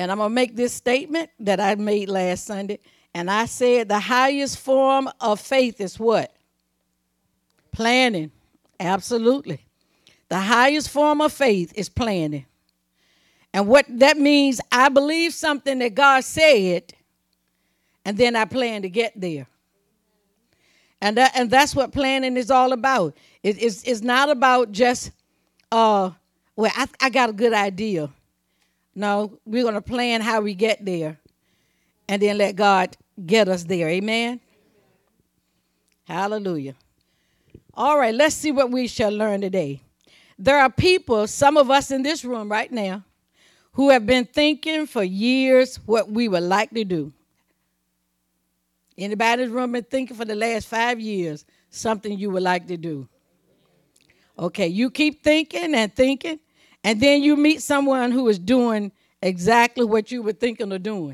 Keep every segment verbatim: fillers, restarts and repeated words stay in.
And I'm going to make this statement that I made last Sunday. And I said the highest form of faith is what? Planning. Absolutely. The highest form of faith is planning. And what that means, I believe something that God said, and then I plan to get there. And that, and that's what planning is all about. It, it's, it's not about just, uh, well, I, I got a good idea. No, we're going to plan how we get there and then let God get us there. Amen? Hallelujah. All right, let's see what we shall learn today. There are people, some of us in this room right now, who have been thinking for years what we would like to do. Anybody in this room been thinking for the last five years something you would like to do? Okay, you keep thinking and thinking, and then you meet someone who is doing exactly what you were thinking of doing.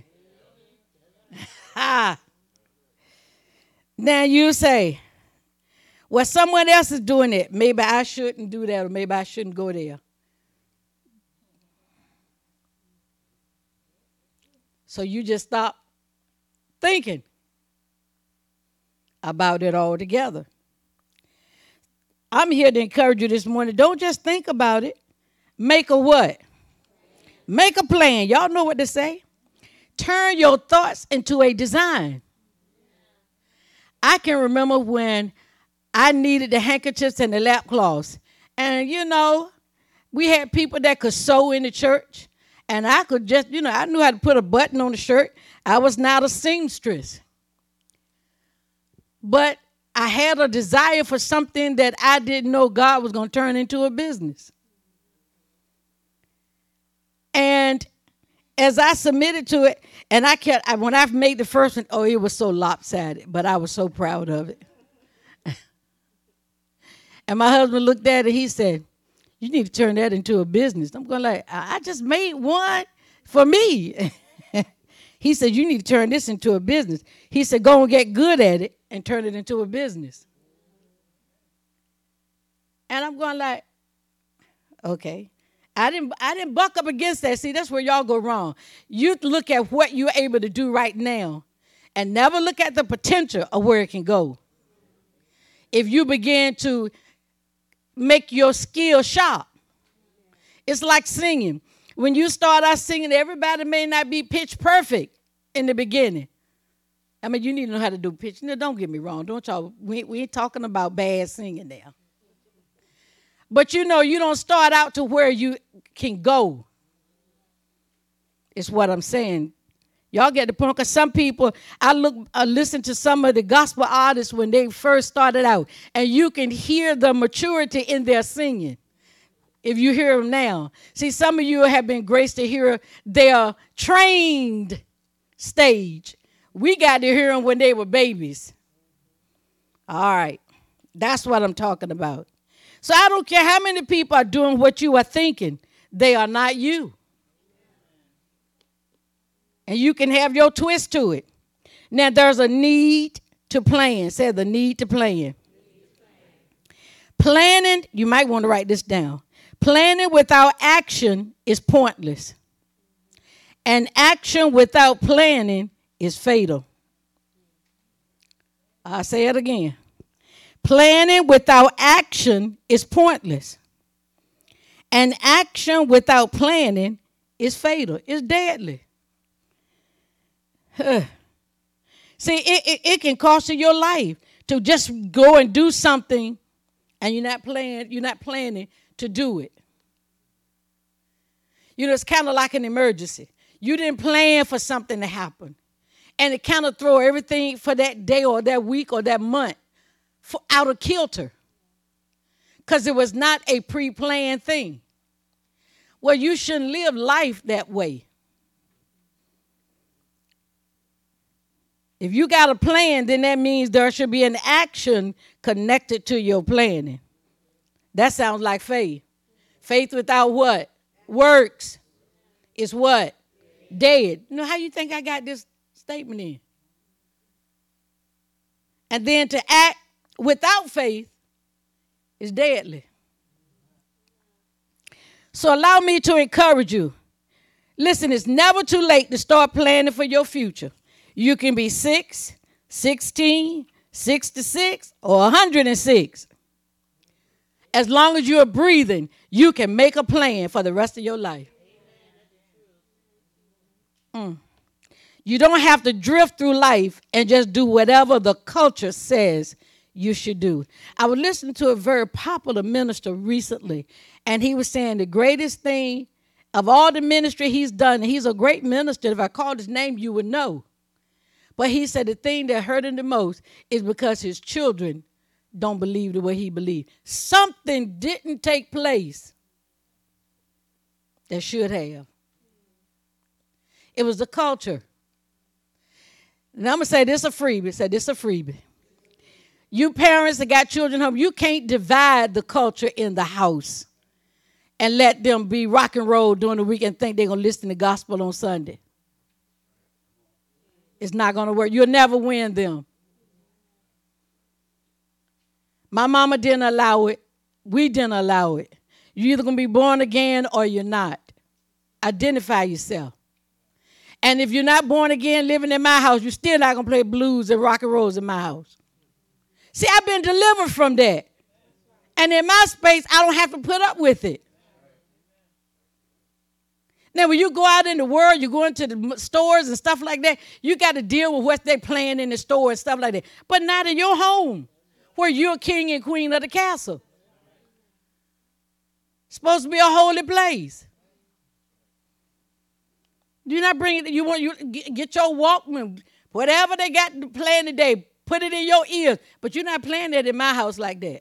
Ha! Now you say, well, someone else is doing it. Maybe I shouldn't do that, or maybe I shouldn't go there. So you just stop thinking about it altogether. I'm here to encourage you this morning. Don't just think about it. Make a what? Make a plan. Y'all know what to say. Turn your thoughts into a design. I can remember when I needed the handkerchiefs and the lap cloths. And, you know, we had people that could sew in the church. And I could just, you know, I knew how to put a button on the shirt. I was not a seamstress. But I had a desire for something that I didn't know God was going to turn into a business. And as I submitted to it, and I kept, I, when I made the first one, oh, it was so lopsided, but I was so proud of it. And my husband looked at it, he said, you need to turn that into a business. I'm going like, I just made one for me. He said, you need to turn this into a business. He said, go and get good at it and turn it into a business. And I'm going like, okay. I didn't I didn't buck up against that. See, that's where y'all go wrong. You look at what you're able to do right now and never look at the potential of where it can go. If you begin to make your skill sharp. It's like singing. When you start out singing, everybody may not be pitch perfect in the beginning. I mean, you need to know how to do pitch. No, don't get me wrong. Don't y'all, we, we ain't talking about bad singing there. But you know, you don't start out to where you can go. It's what I'm saying. Y'all get the point? Because some people, I look, I listen to some of the gospel artists when they first started out, and you can hear the maturity in their singing. If you hear them now. See, some of you have been graced to hear their trained stage. We got to hear them when they were babies. All right. That's what I'm talking about. So I don't care how many people are doing what you are thinking. They are not you. And you can have your twist to it. Now, there's a need to plan. Say the need to plan. Planning, you might want to write this down. Planning without action is pointless. And action without planning is fatal. I'll say it again. Planning without action is pointless. And action without planning is fatal. It's deadly. Huh. See, it, it, it can cost you your life to just go and do something and you're not planning, you're not planning to do it. You know, it's kind of like an emergency. You didn't plan for something to happen. And it kind of throw everything for that day or that week or that month for, out of kilter. Because it was not a pre-planned thing. Well, you shouldn't live life that way. If you got a plan, then that means there should be an action connected to your planning. That sounds like faith. Faith without what? Works is what? Dead. You know how you think I got this statement in? And then to act without faith is deadly. So allow me to encourage you. Listen, it's never too late to start planning for your future. You can be six, sixteen, sixty-six, or one hundred six. As long as you're breathing, you can make a plan for the rest of your life. Mm. You don't have to drift through life and just do whatever the culture says you should do. I was listening to a very popular minister recently, and he was saying the greatest thing of all the ministry he's done, and he's a great minister. If I called his name, you would know. But he said the thing that hurt him the most is because his children don't believe the way he believed. Something didn't take place that should have. It was the culture. And I'm going to say this a freebie. Say this a freebie. You parents that got children home, you can't divide the culture in the house and let them be rock and roll during the week and think they're going to listen to the gospel on Sunday. It's not going to work. You'll never win them. My mama didn't allow it. We didn't allow it. You're either going to be born again or you're not. Identify yourself. And if you're not born again living in my house, you're still not going to play blues and rock and rolls in my house. See, I've been delivered from that. And in my space, I don't have to put up with it. Now, when you go out in the world, you go into the stores and stuff like that, you got to deal with what they're playing in the store and stuff like that. But not in your home, where you're king and queen of the castle. It's supposed to be a holy place. You're not bringing it. You want you get your Walkman, whatever they got playing today, put it in your ears. But you're not playing that in my house like that.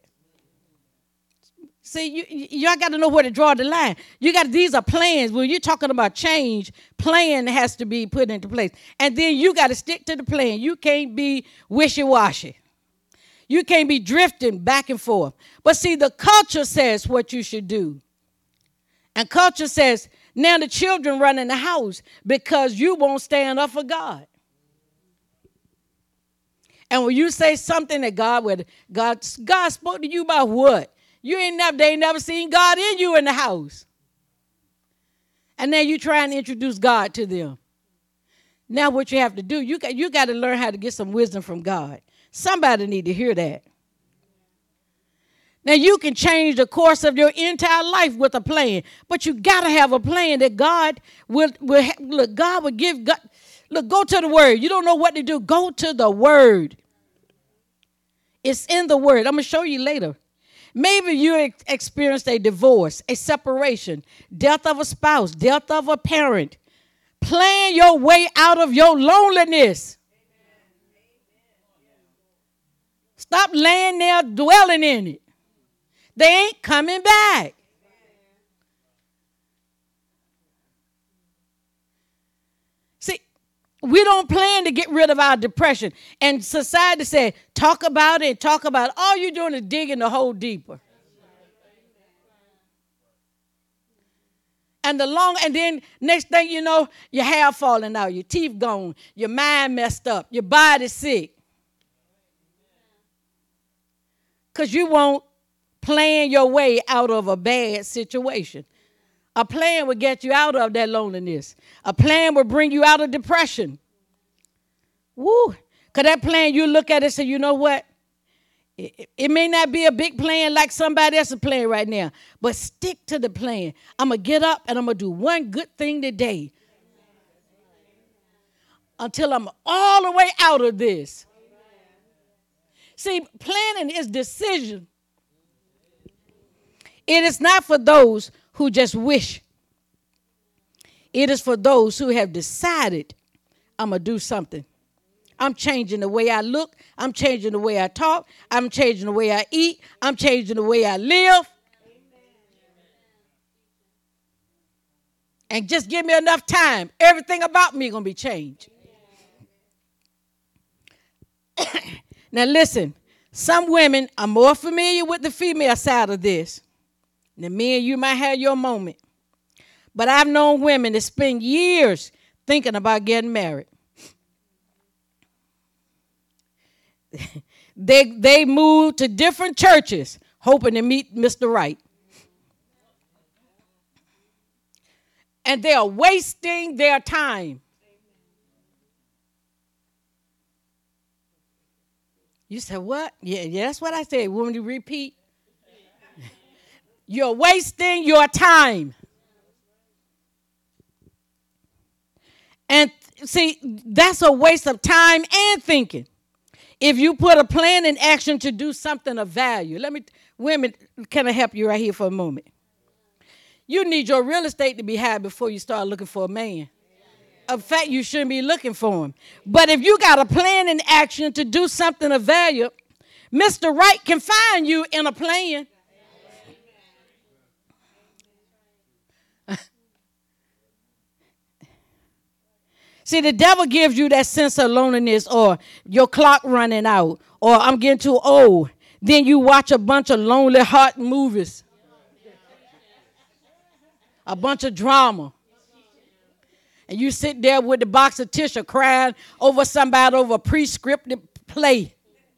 See, you y'all got to know where to draw the line. You got these are plans. When you're talking about change, plan has to be put into place, and then you got to stick to the plan. You can't be wishy-washy. You can't be drifting back and forth. But see, the culture says what you should do, and culture says now the children run in the house because you won't stand up for God. And when you say something that God would God God spoke to you about what? You ain't never, they ain't never seen God in you in the house. And then you try and introduce God to them. Now what you have to do, you got, you got to learn how to get some wisdom from God. Somebody need to hear that. Now you can change the course of your entire life with a plan, but you got to have a plan that God will, will look, God will give, God, look, go to the word. You don't know what to do, go to the word. It's in the word. I'm going to show you later. Maybe you ex- experienced a divorce, a separation, death of a spouse, death of a parent. Plan your way out of your loneliness. Stop laying there dwelling in it. They ain't coming back. See, we don't plan to get rid of our depression. And society said, talk about it, talk about it. All you're doing is digging the hole deeper. And the long, and then next thing you know, your hair falling out, your teeth gone, your mind messed up, your body sick. Because you won't plan your way out of a bad situation. A plan will get you out of that loneliness. A plan will bring you out of depression. Woo. Because that plan, you look at it and say, you know what? It, it may not be a big plan like somebody else's plan right now, but stick to the plan. I'm going to get up and I'm going to do one good thing today until I'm all the way out of this. See, planning is decision. It is not for those who just wish. It is for those who have decided, I'm going to do something. I'm changing the way I look. I'm changing the way I talk. I'm changing the way I eat. I'm changing the way I live. And just give me enough time. Everything about me is going to be changed. Now listen, some women are more familiar with the female side of this. Now men, you might have your moment. But I've known women that spend years thinking about getting married. they they move to different churches hoping to meet Mister Right. and they are wasting their time. You said, what? Yeah, yeah, that's what I said. Want me to repeat? You're wasting your time. And see, that's a waste of time and thinking. If you put a plan in action to do something of value. Let me, women, can I help you right here for a moment? You need your real estate to be high before you start looking for a man. In fact, you shouldn't be looking for him. But if you got a plan in action to do something of value, Mister Right can find you in a plan. See, the devil gives you that sense of loneliness, or your clock running out, or I'm getting too old. Then you watch a bunch of lonely heart movies, a bunch of drama. And you sit there with the box of tissue crying over somebody over a pre-scripted play.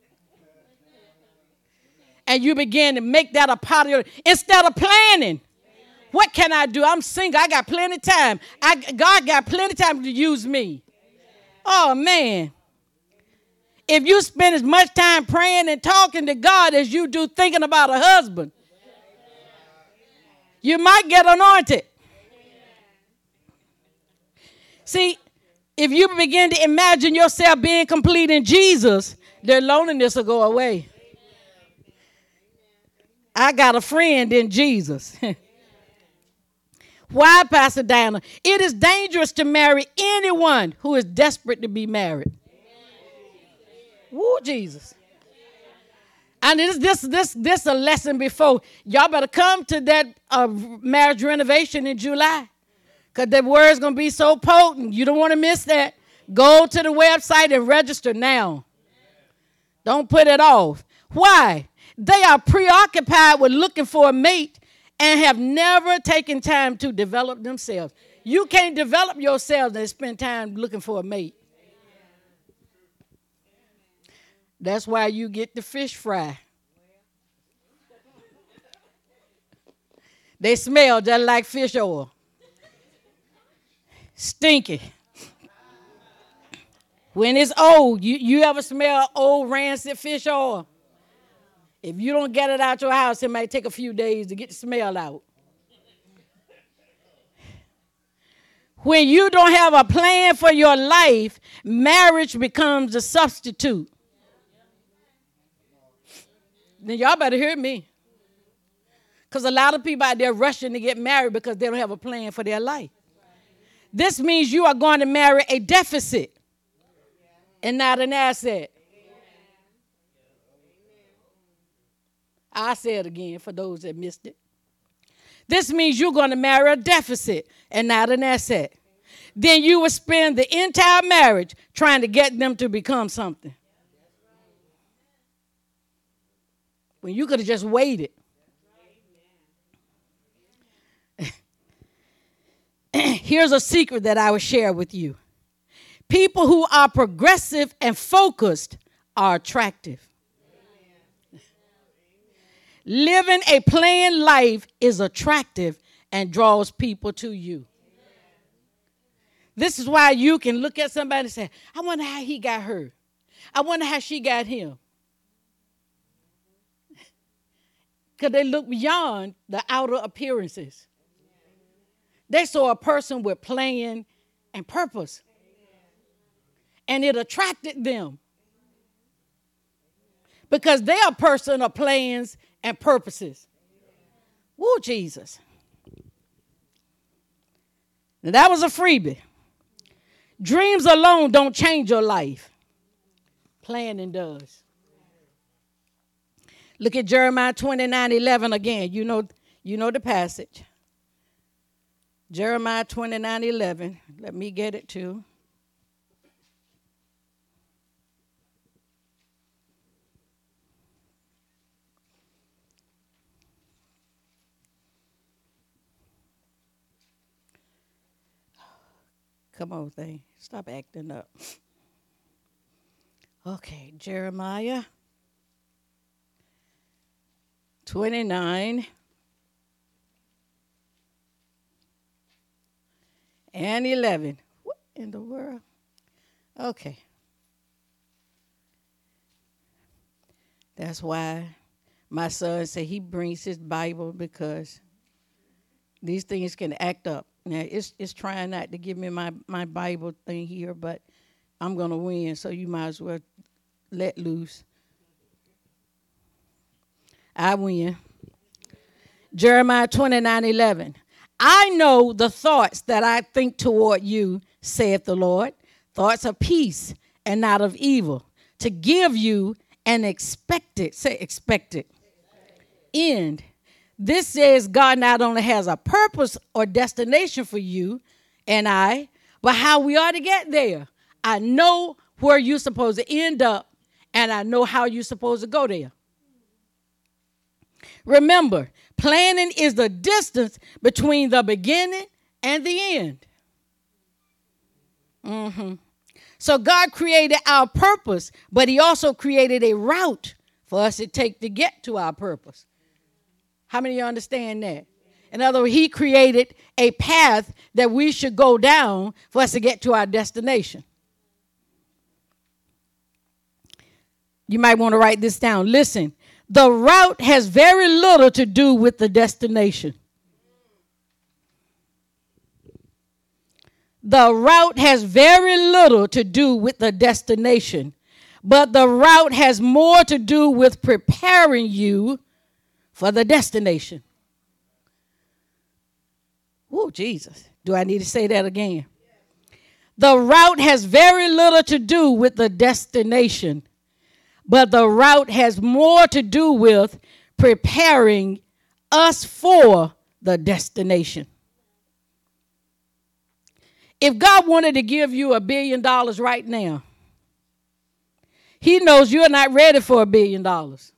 And you begin to make that a part of your, instead of planning. What can I do? I'm single. I got plenty of time. I, God got plenty of time to use me. Oh, man. If you spend as much time praying and talking to God as you do thinking about a husband, you might get anointed. See, if you begin to imagine yourself being complete in Jesus, their loneliness will go away. I got a friend in Jesus. Why, Pastor Diana? It is dangerous to marry anyone who is desperate to be married. Woo, Jesus. And this, this, this, this is a lesson before. Y'all better come to that uh, marriage renovation in July. Because the word's going to be so potent. You don't want to miss that. Go to the website and register now. Don't put it off. Why? They are preoccupied with looking for a mate and have never taken time to develop themselves. You can't develop yourself and spend time looking for a mate. That's why you get the fish fry. They smell just like fish oil. Stinky. When it's old, you, you ever smell old rancid fish oil? If you don't get it out your house, it might take a few days to get the smell out. When you don't have a plan for your life, marriage becomes a substitute. Then y'all better hear me. Because a lot of people out there rushing to get married because they don't have a plan for their life. This means you are going to marry a deficit and not an asset. I'll say it again for those that missed it. This means you're going to marry a deficit and not an asset. Then you will spend the entire marriage trying to get them to become something. When you could have just waited. Here's a secret that I will share with you. People who are progressive and focused are attractive. Living a planned life is attractive and draws people to you. This is why you can look at somebody and say, I wonder how he got her. I wonder how she got him. Because they look beyond the outer appearances. They saw a person with plan and purpose. And it attracted them. Because they are a person of plans and purposes. Woo, Jesus. Now, that was a freebie. Dreams alone don't change your life. Planning does. Look at Jeremiah twenty-nine eleven again. You know, you know the passage. Jeremiah twenty-nine eleven. Let me get it too. Come on, thing. Stop acting up. Okay, Jeremiah twenty-nine and eleven. What in the world? Okay. That's why my son said he brings his Bible, because these things can act up. Now, it's it's trying not to give me my, my Bible thing here, but I'm going to win, so you might as well let loose. I win. Jeremiah twenty-nine eleven. I know the thoughts that I think toward you, saith the Lord, thoughts of peace and not of evil, to give you an expected, say expected, end. This says God not only has a purpose or destination for you and I, but how we are to get there. I know where you're supposed to end up, and I know how you're supposed to go there. Remember, planning is the distance between the beginning and the end. Mm-hmm. So God created our purpose, but he also created a route for us to take to get to our purpose. How many of you understand that? In other words, he created a path that we should go down for us to get to our destination. You might want to write this down. Listen, the route has very little to do with the destination. The route has very little to do with the destination, but the route has more to do with preparing you for the destination. Oh, Jesus. Do I need to say that again? The route has very little to do with the destination, but the route has more to do with preparing us for the destination. If God wanted to give you a billion dollars right now, he knows you're not ready for a billion dollars.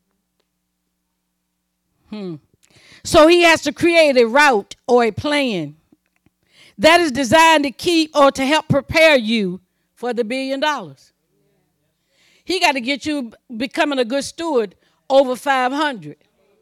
Hmm. So he has to create a route or a plan that is designed to keep or to help prepare you for the billion dollars. He got to get you becoming a good steward over five hundred.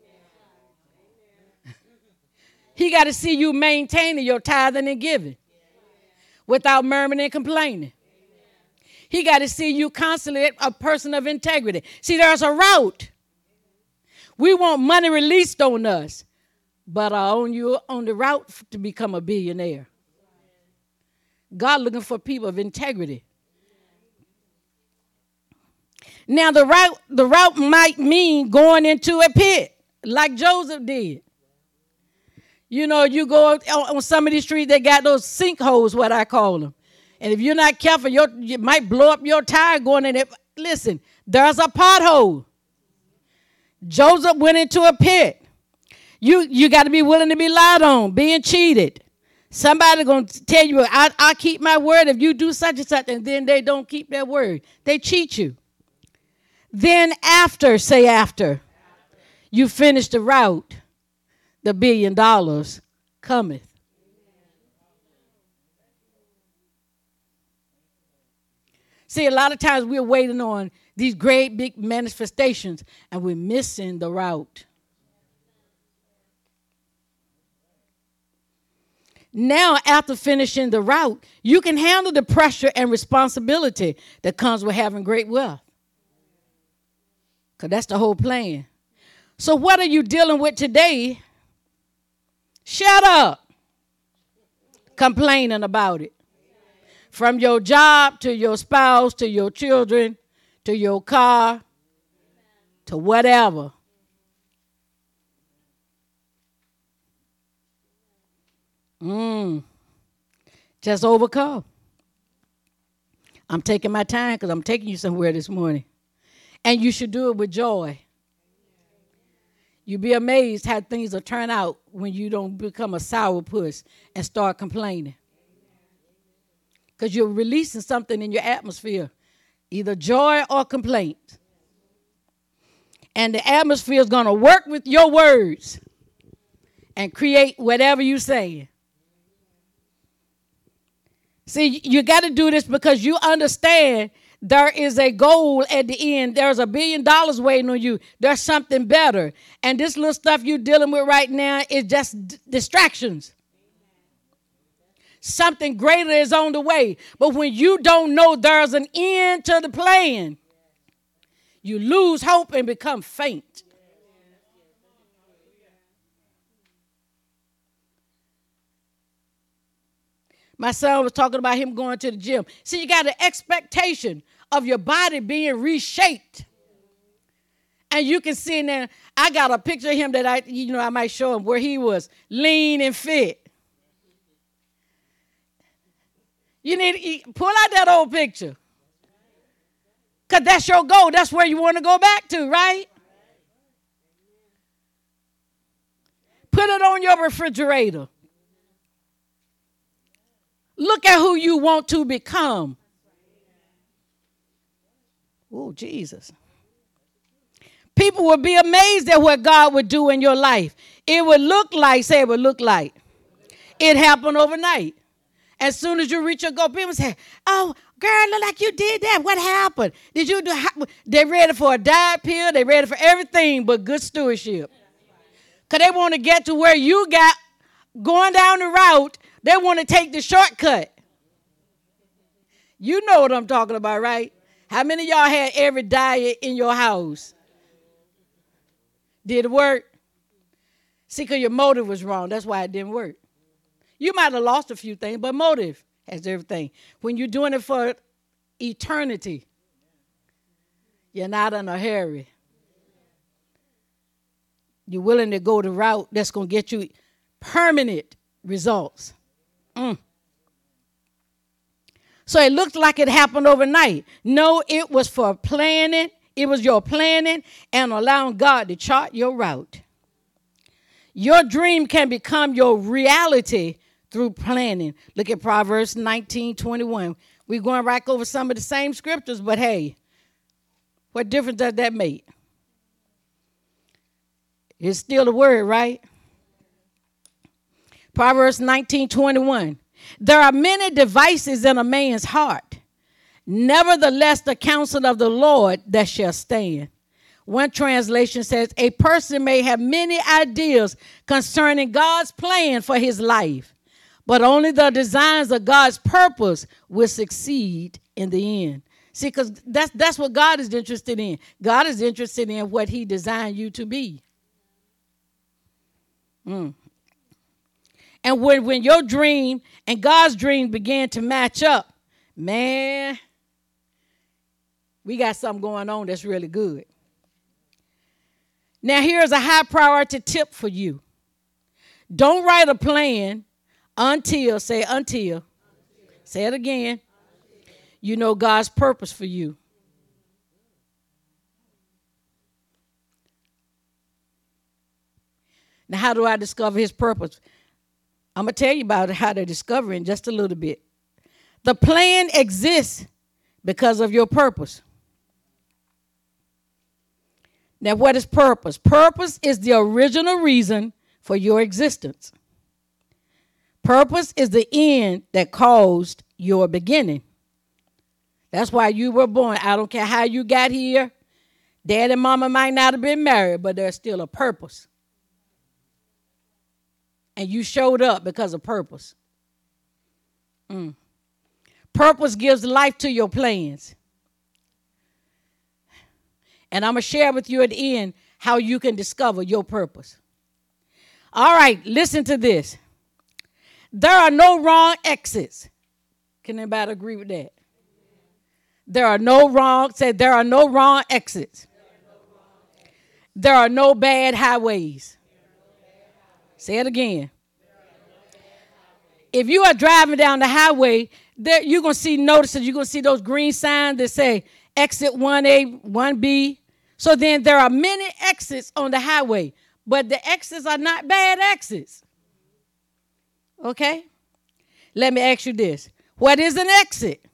He got to see you maintaining your tithing and giving without murmuring and complaining. He got to see you constantly a person of integrity. See, there's a route. We want money released on us, but are on you on the route to become a billionaire. God looking for people of integrity. Now, the route, the route might mean going into a pit like Joseph did. You know, you go on, on some of these streets, they got those sinkholes, what I call them. And if you're not careful, you're, you might blow up your tire going in it. Listen, there's a pothole. Joseph went into a pit. You, you got to be willing to be lied on, being cheated. Somebody going to tell you, I, I keep my word if you do such and such, and then they don't keep their word. They cheat you. Then after, say after, you finish the route, the billion dollars cometh. See, a lot of times we're waiting on these great big manifestations, and we're missing the route. Now, after finishing the route, you can handle the pressure and responsibility that comes with having great wealth. Because that's the whole plan. So what are you dealing with today? Shut up. Complaining about it. From your job to your spouse to your children to your car to whatever. Mm. Just overcome. I'm taking my time because I'm taking you somewhere this morning. And you should do it with joy. You'll be amazed how things will turn out when you don't become a sourpuss and start complaining. Because you're releasing something in your atmosphere, either joy or complaint. And the atmosphere is going to work with your words and create whatever you say. See, you got to do this because you understand there is a goal at the end. There's a billion dollars waiting on you. There's something better. And this little stuff you're dealing with right now is just d- distractions. Something greater is on the way. But when you don't know there's an end to the plan, you lose hope and become faint. My son was talking about him going to the gym. See, you got an expectation of your body being reshaped. And you can see in there, I got a picture of him that I, you know, I might show him where he was lean and fit. You need to pull out that old picture. Because that's your goal. That's where you want to go back to, right? Put it on your refrigerator. Look at who you want to become. Oh, Jesus. People would be amazed at what God would do in your life. It would look like, say it would look like. It happened overnight. As soon as you reach your goal, people say, oh, girl, look like you did that. What happened? Did you do? They're ready for a diet pill. They're ready for everything but good stewardship. Because they want to get to where you got going down the route. They want to take the shortcut. You know what I'm talking about, right? How many of y'all had every diet in your house? Did it work? See, because your motive was wrong. That's why it didn't work. You might have lost a few things, but motive has everything. When you're doing it for eternity, you're not in a hurry. You're willing to go the route that's going to get you permanent results. Mm. So it looked like it happened overnight. No, it was for planning. It was your planning and allowing God to chart your route. Your dream can become your reality through planning. Look at Proverbs nineteen twenty-one. We're going back over some of the same scriptures, but hey, what difference does that make? It's still the word, right? Proverbs nineteen twenty-one. There are many devices in a man's heart. Nevertheless, the counsel of the Lord that shall stand. One translation says, a person may have many ideas concerning God's plan for his life, but only the designs of God's purpose will succeed in the end. See, because that's, that's what God is interested in. God is interested in what he designed you to be. Mm. And when, when your dream and God's dream began to match up, man, we got something going on that's really good. Now, here's a high priority tip for you. Don't write a plan until, say until, until. Say it again, until. You know God's purpose for you. Now, how do I discover his purpose? I'm going to tell you about how to discover it in just a little bit. The plan exists because of your purpose. Now, what is purpose? Purpose is the original reason for your existence. Purpose is the end that caused your beginning. That's why you were born. I don't care how you got here. Dad and mama might not have been married, but there's still a purpose. And you showed up because of purpose. Mm. Purpose gives life to your plans. And I'm going to share with you at the end how you can discover your purpose. All right, listen to this. There are no wrong exits. Can anybody agree with that? There are no wrong, say there are no wrong exits. There are no bad highways. Say it again. If you are driving down the highway, there you're going to see notices. You're going to see those green signs that say exit one A, one B. So then there are many exits on the highway, but the exits are not bad exits. Okay? Let me ask you this. What is an exit?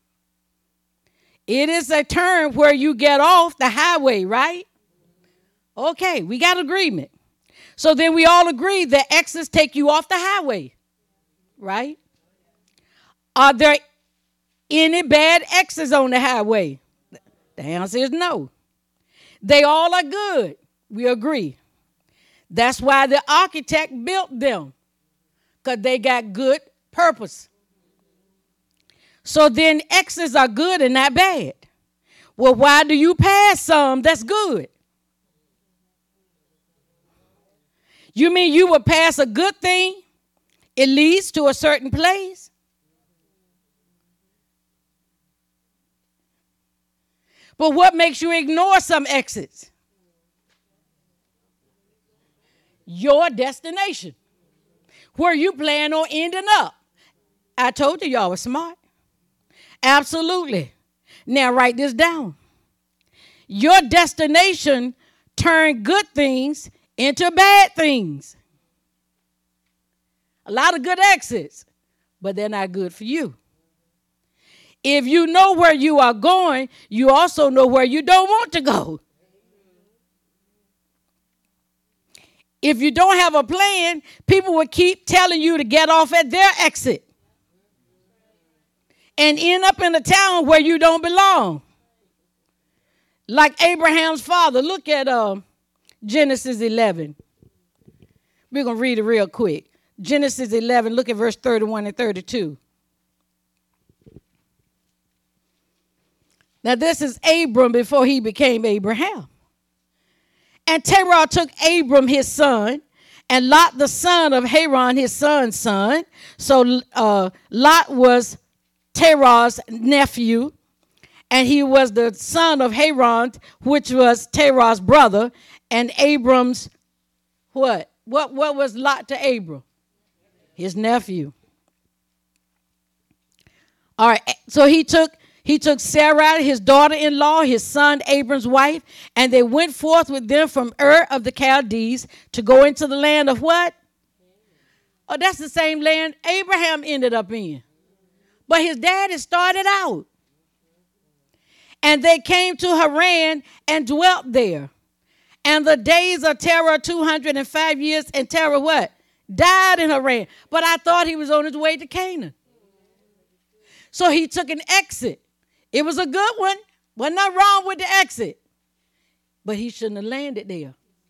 It is a turn where you get off the highway, right? Okay, we got agreement. So then we all agree that exits take you off the highway, right? Are there any bad exits on the highway? The answer is no. They all are good. We agree. That's why the architect built them, because they got good Purpose. So then exits are good and not bad. Well, why do you pass some that's good? You mean you would pass a good thing? It leads to a certain place. But what makes you ignore some exits? Your destination. Where you plan on ending up. I told you y'all were smart. Absolutely. Now write this down. Your destination turn good things into bad things. A lot of good exits, but they're not good for you. If you know where you are going, you also know where you don't want to go. If you don't have a plan, people will keep telling you to get off at their exit and end up in a town where you don't belong. Like Abraham's father. Look at uh, Genesis eleven. We're going to read it real quick. Genesis eleven, look at verse thirty-one and thirty-two. Now this is Abram before he became Abraham. And Terah took Abram his son, and Lot the son of Haran his son's son. So uh, Lot was Terah's nephew, and he was the son of Haran, which was Terah's brother, and Abram's what? What, what was Lot to Abram? His nephew. All right, so he took he took Sarai, his daughter-in-law, his son Abram's wife, and they went forth with them from Ur of the Chaldees to go into the land of what? Oh, that's the same land Abraham ended up in. But his daddy started out. And they came to Haran and dwelt there. And the days of Terah, two hundred five years, and Terah what? Died in Haran. But I thought he was on his way to Canaan. So he took an exit. It was a good one. Wasn't nothing wrong with the exit. But he shouldn't have landed there.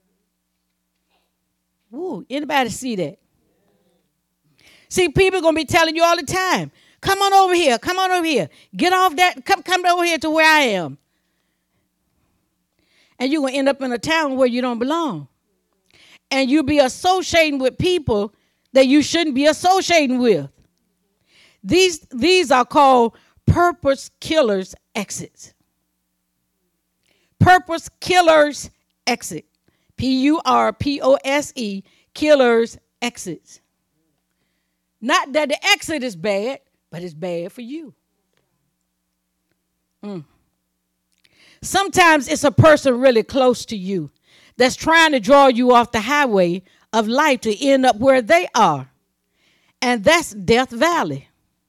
Woo, anybody see that? See, people are going to be telling you all the time, come on over here, come on over here. Get off that, come, come over here to where I am. And you're going to end up in a town where you don't belong. And you'll be associating with people that you shouldn't be associating with. These, these are called purpose killers exits. Purpose killers exit. P U R P O S E, killers exits. Not that the exit is bad, but it's bad for you. Mm. Sometimes it's a person really close to you that's trying to draw you off the highway of life to end up where they are. And that's Death Valley.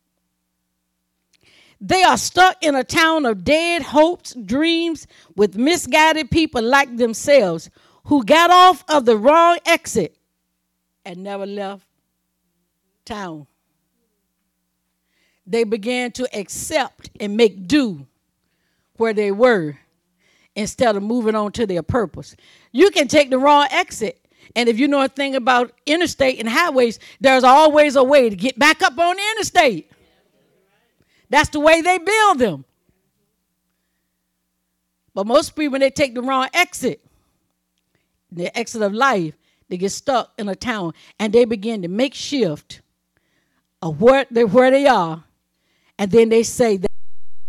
They are stuck in a town of dead hopes, dreams, with misguided people like themselves who got off of the wrong exit and never left town. They began to accept and make do where they were instead of moving on to their purpose. You can take the wrong exit. And if you know a thing about interstate and highways, there's always a way to get back up on the interstate. That's the way they build them. But most people, when they take the wrong exit, the exit of life, they get stuck in a town and they begin to make shift of where they, where they are. And then they say that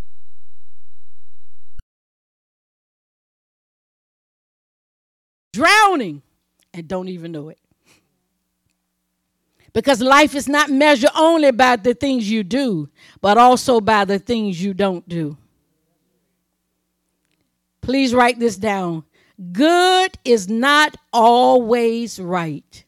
drowning and don't even know it. Because life is not measured only by the things you do, but also by the things you don't do. Please write this down. Good is not always right.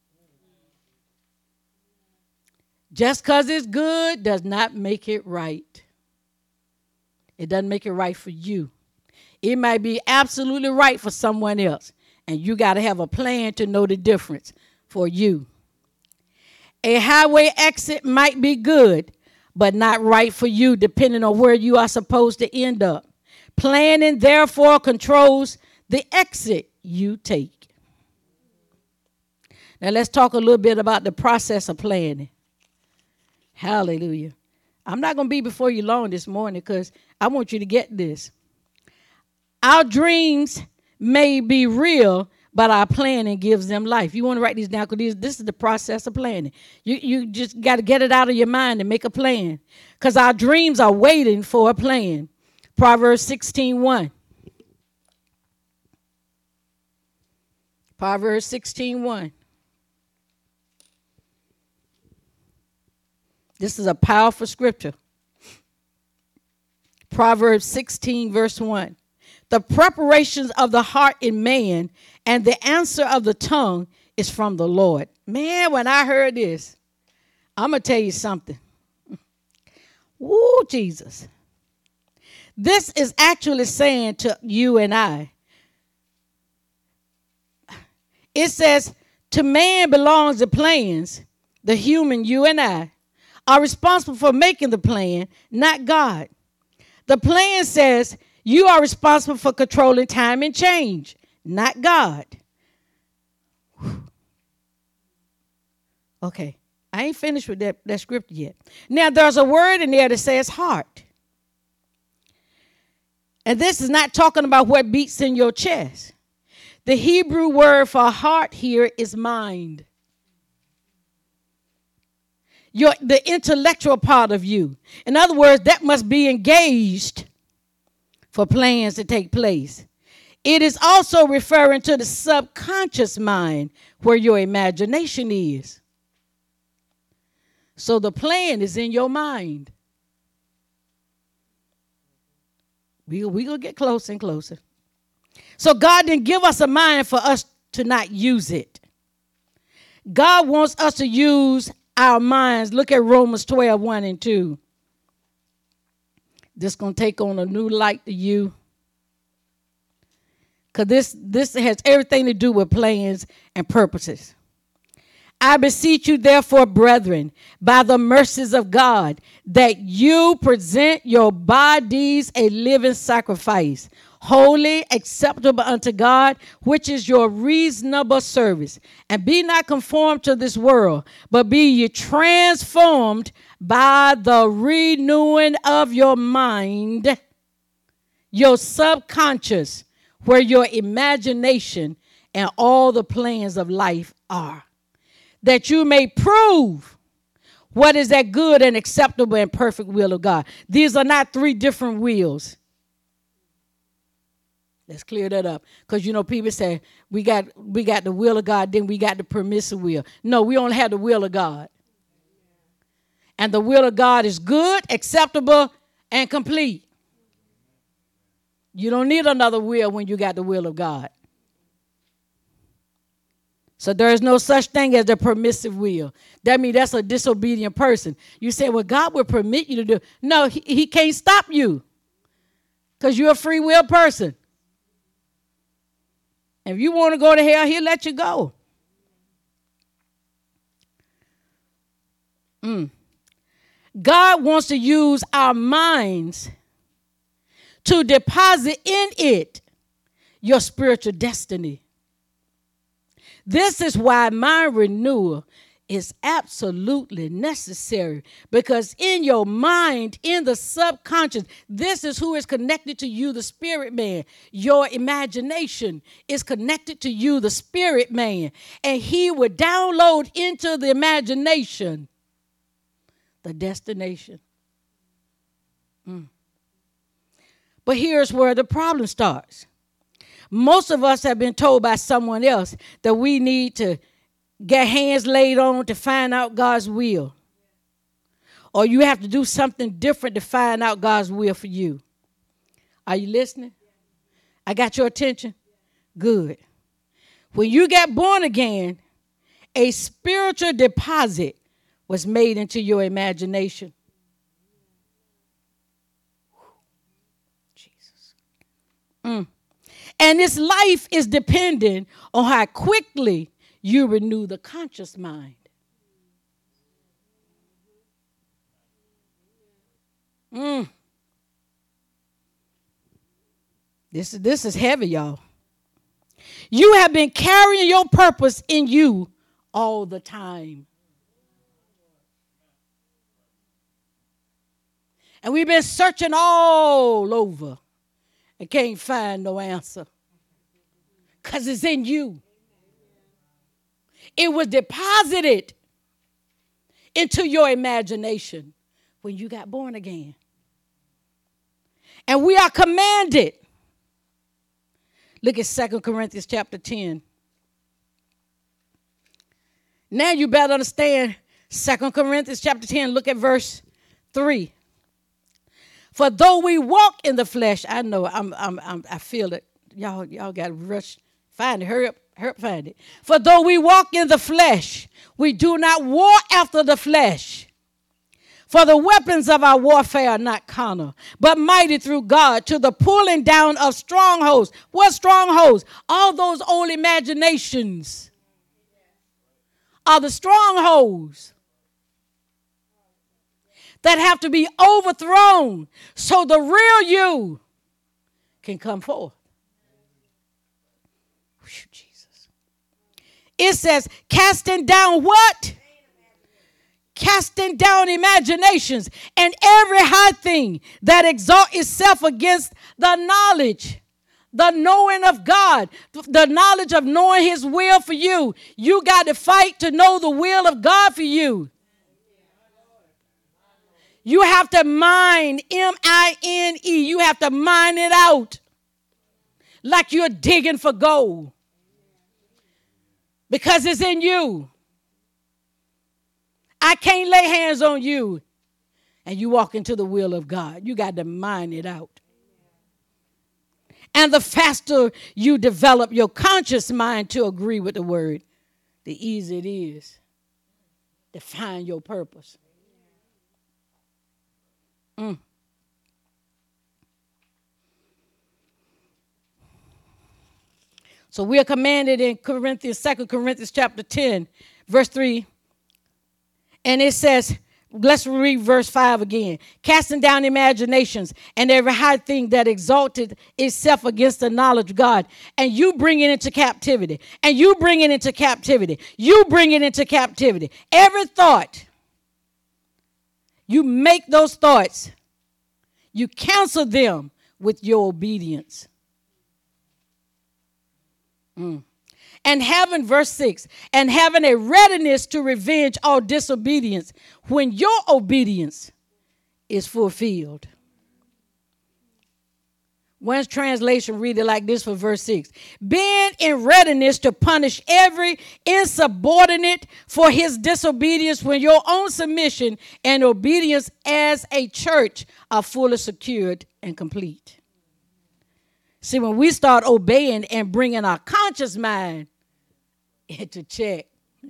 Just because it's good does not make it right. It doesn't make it right for you. It might be absolutely right for someone else, and you got to have a plan to know the difference for you. A highway exit might be good, but not right for you, depending on where you are supposed to end up. Planning, therefore, controls the exit you take. Now, let's talk a little bit about the process of planning. Hallelujah. I'm not going to be before you long this morning because I want you to get this. Our dreams may be real, but our planning gives them life. You want to write these down because this is the process of planning. You, you just got to get it out of your mind and make a plan because our dreams are waiting for a plan. Proverbs sixteen one. Proverbs sixteen one. This is a powerful scripture. Proverbs sixteen, verse one. The preparations of the heart in man and the answer of the tongue is from the Lord. Man, when I heard this, I'm going to tell you something. Woo, Jesus. This is actually saying to you and I, it says, to man belongs the plans, the human, you and I, are responsible for making the plan, not God. The plan says you are responsible for controlling time and change, not God. Whew. Okay, I ain't finished with that, that scripture yet. Now, there's a word in there that says heart. And this is not talking about what beats in your chest. The Hebrew word for heart here is mind. Your, the intellectual part of you. In other words, that must be engaged for plans to take place. It is also referring to the subconscious mind where your imagination is. So the plan is in your mind. We we gonna get closer and closer. So God didn't give us a mind for us to not use it. God wants us to use our minds. Look at Romans twelve, one and two. This going to take on a new light to you. Because this, this has everything to do with plans and purposes. I beseech you, therefore, brethren, by the mercies of God, that you present your bodies a living sacrifice, holy, acceptable unto God, which is your reasonable service. And be not conformed to this world, but be ye transformed by the renewing of your mind, your subconscious, where your imagination and all the plans of life are, that you may prove what is that good and acceptable and perfect will of God. These are not three different wills. Let's clear that up. Because, you know, people say, we got we got the will of God, then we got the permissive will. No, we only have the will of God. And the will of God is good, acceptable, and complete. You don't need another will when you got the will of God. So there is no such thing as the permissive will. That means that's a disobedient person. You say, well, God will permit you to do. No, he, he can't stop you because you're a free will person. If you want to go to hell, he'll let you go. Mm. God wants to use our minds to deposit in it your spiritual destiny. This is why mind renewal is absolutely necessary, because in your mind, in the subconscious, this is who is connected to you, the spirit man. Your imagination is connected to you, the spirit man, and he would download into the imagination the destination. Mm. But here's where the problem starts. Most of us have been told by someone else that we need to get hands laid on to find out God's will. Or you have to do something different to find out God's will for you. Are you listening? I got your attention? Good. When you got born again, a spiritual deposit was made into your imagination. Jesus. Mm. And this life is dependent on how quickly you renew the conscious mind. Mm. This is, this is heavy, y'all. You have been carrying your purpose in you all the time. And we've been searching all over and can't find no answer. Because it's in you. It was deposited into your imagination when you got born again. And we are commanded. Look at Second Corinthians chapter ten. Now you better understand Second Corinthians chapter ten. Look at verse three. For though we walk in the flesh, I know I'm, I'm, I'm I feel it. Y'all, y'all got to rush. Find it. Hurry up. Hurry up, find it. For though we walk in the flesh, we do not war after the flesh. For the weapons of our warfare are not carnal, but mighty through God to the pulling down of strongholds. What strongholds? All those old imaginations are the strongholds that have to be overthrown so the real you can come forth. Whew, Jesus. It says, casting down what? Casting down imaginations and every high thing that exalts itself against the knowledge, the knowing of God, the knowledge of knowing his will for you. You got to fight to know the will of God for you. You have to mine, M I N E. You have to mine it out like you're digging for gold because it's in you. I can't lay hands on you and you walk into the will of God. You got to mine it out. And the faster you develop your conscious mind to agree with the word, the easier it is to find your purpose. Mm. So we are commanded in Corinthians, Second Corinthians chapter ten, verse three. And it says, let's read verse five again. Casting down imaginations and every high thing that exalted itself against the knowledge of God. And you bring it into captivity. And you bring it into captivity. You bring it into captivity. Every thought, you make those thoughts. You counsel them with your obedience. Mm. And having, verse six, and having a readiness to revenge all disobedience when your obedience is fulfilled. One's translation read it like this for verse six. Being in readiness to punish every insubordinate for his disobedience when your own submission and obedience as a church are fully secured and complete. See, when we start obeying and bringing our conscious mind into check.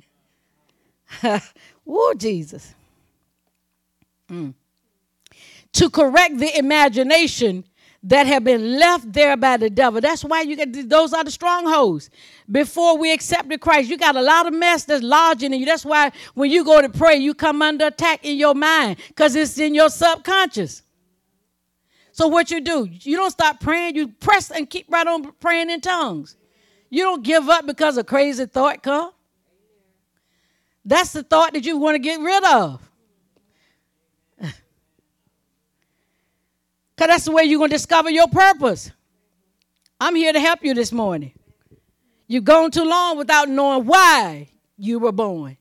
Whoa, Jesus. Mm. To correct the imagination that have been left there by the devil. That's why you get those are the strongholds. Before we accepted Christ, you got a lot of mess that's lodging in you. That's why when you go to pray, you come under attack in your mind because it's in your subconscious. So what you do, you don't stop praying. You press and keep right on praying in tongues. You don't give up because a crazy thought comes. That's the thought that you want to get rid of. Because that's the way you're going to discover your purpose. I'm here to help you this morning. You've gone too long without knowing why you were born.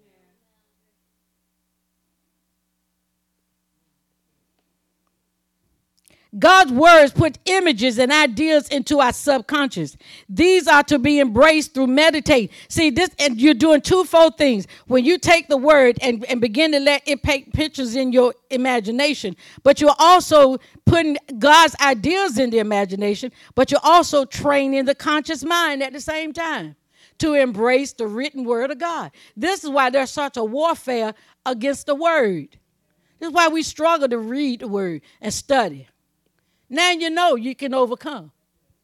God's words put images and ideas into our subconscious. These are to be embraced through meditate. See, this, and you're doing twofold things. When you take the word and, and begin to let it paint pictures in your imagination, but you're also putting God's ideas in the imagination, but you're also training the conscious mind at the same time to embrace the written word of God. This is why there's such a warfare against the word. This is why we struggle to read the word and study. Now you know you can overcome.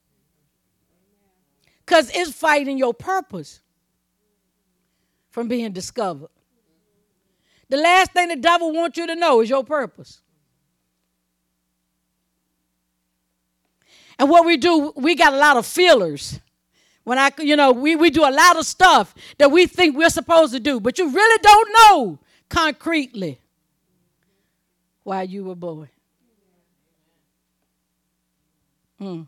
Because it's fighting your purpose from being discovered. The last thing the devil wants you to know is your purpose. And what we do, we got a lot of feelers. When I, you know, we, we do a lot of stuff that we think we're supposed to do, but you really don't know concretely why you were born. Mm.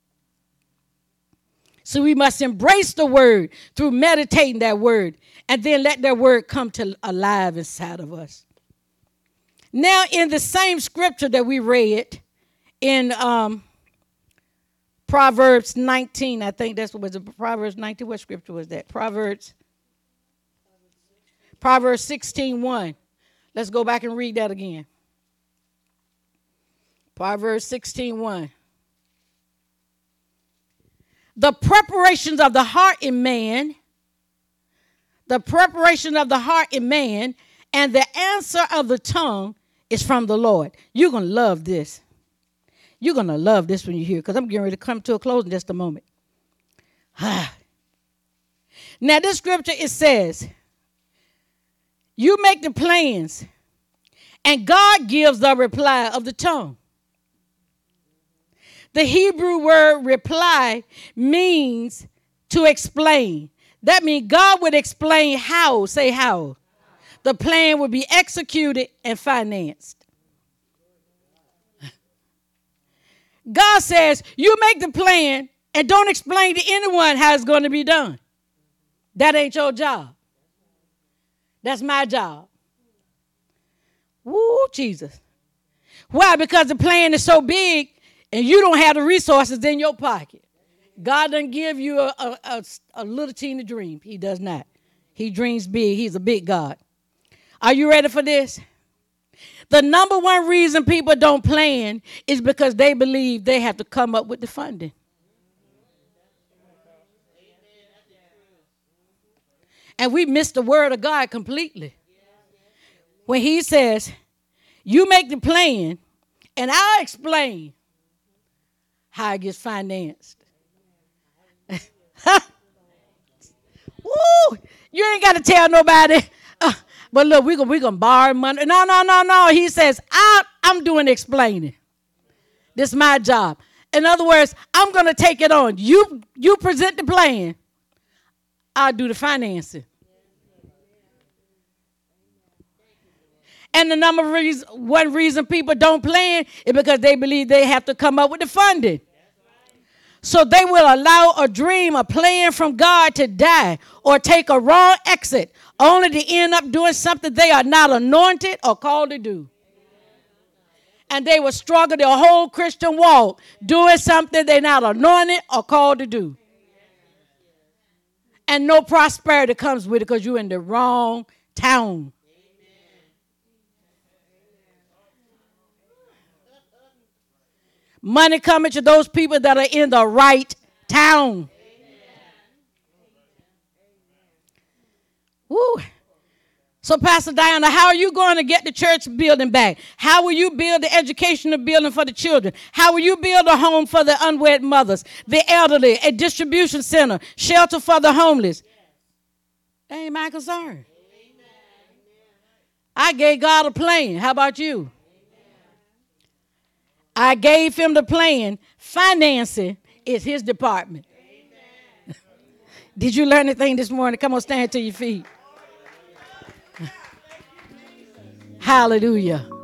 So we must embrace the word through meditating that word and then let that word come to alive inside of us. Now, in the same scripture that we read in um, Proverbs nineteen, I think that's what was it, Proverbs nineteen. What scripture was that? Proverbs. Proverbs sixteen one. Let's go back and read that again. Proverbs sixteen one. The preparations of the heart in man, the preparation of the heart in man, and the answer of the tongue is from the Lord. You're going to love this. You're going to love this when you hear it, because I'm getting ready to come to a close in just a moment. Now, this scripture, it says, you make the plans, and God gives the reply of the tongue. The Hebrew word reply means to explain. That means God would explain how, say how, the plan would be executed and financed. God says, you make the plan and don't explain to anyone how it's going to be done. That ain't your job. That's my job. Woo, Jesus. Why? Because the plan is so big and you don't have the resources in your pocket. God doesn't give you a, a, a, a little teeny dream. He does not. He dreams big. He's a big God. Are you ready for this? The number one reason people don't plan is because they believe they have to come up with the funding. And we miss the word of God completely. When he says, you make the plan and I'll explain how it gets financed. Woo! You ain't got to tell nobody. Uh, but look, we're going we gonna borrow money. No, no, no, no. He says, I, I'm doing explaining. This is my job. In other words, I'm going to take it on. You, you present the plan. I'll do the financing. And the number of reasons, one reason people don't plan is because they believe they have to come up with the funding. So they will allow a dream, a plan from God to die or take a wrong exit, only to end up doing something they are not anointed or called to do. And they will struggle their whole Christian walk doing something they're not anointed or called to do. And no prosperity comes with it because you're in the wrong town. Money coming to those people that are in the right town. Woo. So, Pastor Diana, how are you going to get the church building back? How will you build the educational building for the children? How will you build a home for the unwed mothers, the elderly, a distribution center, shelter for the homeless? That ain't my concern. I gave God a plan. How about you? I gave him the plan. Financing is his department. Did you learn anything this morning? Come on, stand to your feet. Hallelujah.